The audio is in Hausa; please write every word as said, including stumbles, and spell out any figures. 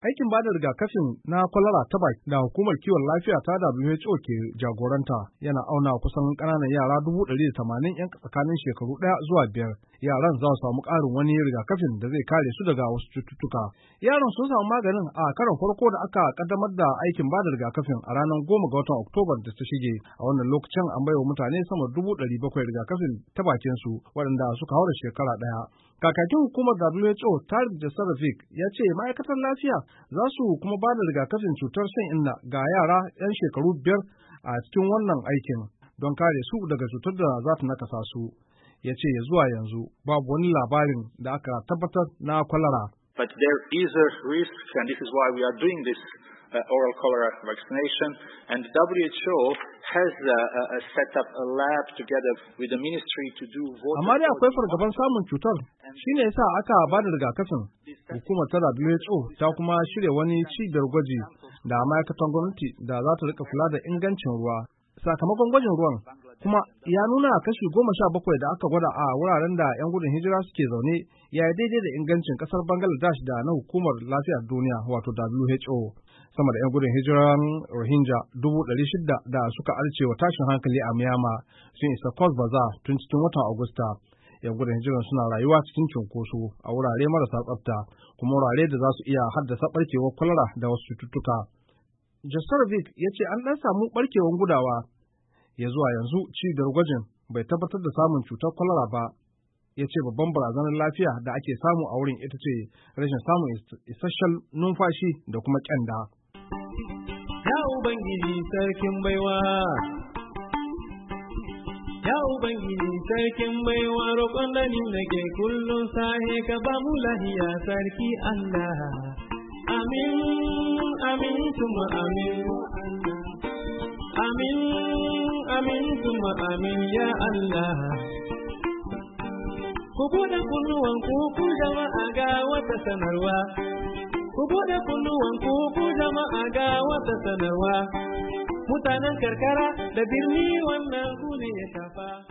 Aikin bada rigakafin na kwalara ta baki da hukumar kiwon lafiya ta W H O ke jagoranta yana auna kusan ƙananan yara dubu ɗari da tamanin ‘yan tsakanin shekaru ɗaya zuwa biyar. Yaran za su samu ƙarin wani rigakafin da zai kare su daga wasu cututtuka. Yaran sun samu maganin a karon farko da aka kaddamar da aikin bada rigakafin a ranar goma ga watan Oktoba da ta shige. A wannan lokacin an baiwa mutane sama dubu ɗari bakwai rigakafin ta bakin su waɗanda suka haura shekara ɗaya. Kakakin hukumar W H O Tarik Jasarevic ya ce ma'aikatar lafiya za su kuma ba da rigakafin cutar shan inna ga yara 'yan shekaru biyar a cikin wannan aikin don kare su daga cutar da za ta nakasa su. Ya ce ya zuwa yanzu babu wani labarin da aka tabbatar na kwalara. But there is a risk, and this is why we are doing this uh, oral cholera vaccination. And W H O has uh, uh, set up a lab together with the ministry to do water. Amma dai akwai fargaban samun cutar, shine yasa aka ba da rigakafin. Hukumar ta W H O ta kuma shirya wani cibiyar gwaji da ma'aikatan gwamnati da za ta rika kula da ingancin ruwa. Sakamakon gwajin ruwan kuma ya nuna kashi goma sha bakwai da aka gwada a wuraren da 'yan gudun hijira suke zaune ya yi daidai da ingancin kasar Bangladesh da na hukumar lafiyar duniya wato W H O. Sama da 'yan gudun hijiran Rohingya dubu ɗari shida da suka arce wa tashin hankali a Myanmar sun isa Cox's Bazar tun cikin watan Agusta. 'Yan gudun hijiran suna rayuwa cikin cunkoso a wurare marasa tsafta kuma wurare da za su iya haddasa barkewar kwalara da wasu cututtuka. Jasarevic ya ce an ɗan samu barkewar gudawa ya zuwa yanzu cibiyar gwajin bai tabbatar da samun cutar kwalara ba. Ya ce babban barazanar lafiya da ake samu a wurin ita ce rashin samun isasshen numfashi da kuma kyanda. Ya Ubangiji sarkin baiwa, ya Ubangiji sarkin baiwa roƙon da ni nake kullum sahe ka ba mu lahiya sarki Allah. Amin, amin, tuma amin. Amin, amin, tuma amin ya Allah. Ku buɗe kunnuwanku ku jama'a ga wata sanarwa. Ku buɗe kunnuwanku ku jama'a ga wata sanarwa. Mutanen karkara da birni wannan ku ne ya shafa.